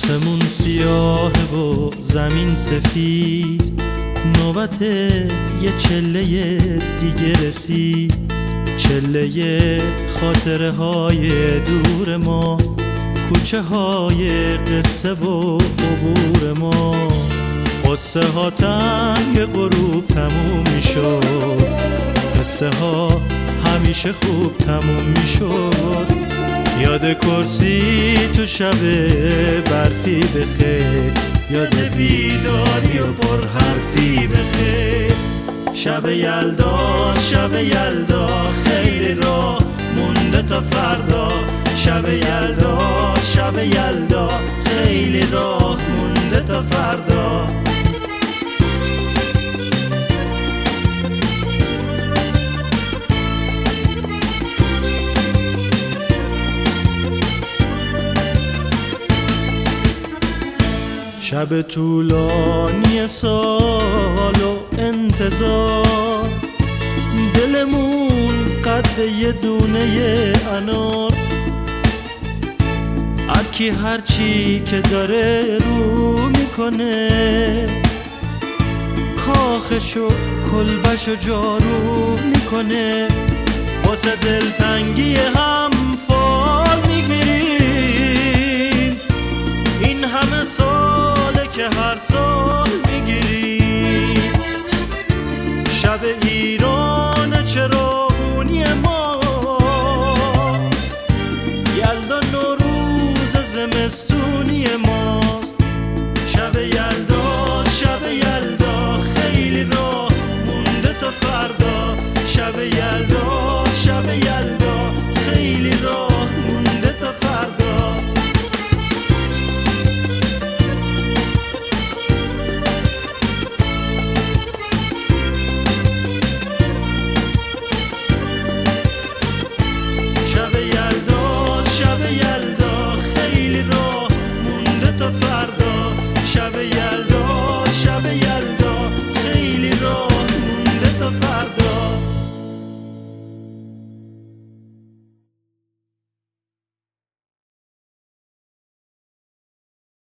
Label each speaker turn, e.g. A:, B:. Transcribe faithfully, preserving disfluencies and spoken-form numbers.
A: آسمون سیاه و زمین سفید، نوبت یه چله دیگه رسید. چله خاطره های دور ما، کوچه های قصه و عبور ما. قصه ها تنگ غروب تموم می شد، قصه ها همیشه خوب تموم می شد. یاد کرسی تو شب برفی بخیر، یاد بیداری و پر حرفی بخیر. شب یلدا شب یلدا خیلی راه مونده تا فردا. شب یلدا شب یلدا خیلی راه مونده تا فردا. شب طولانی سال و انتظار، دلمون قد یه دونه انار. هرکی هرچی که داره رو میکنه، کاخشو کلبشو جارو میکنه. واسه دلتنگی هم فال میگیریم، این همه ساله که هر سال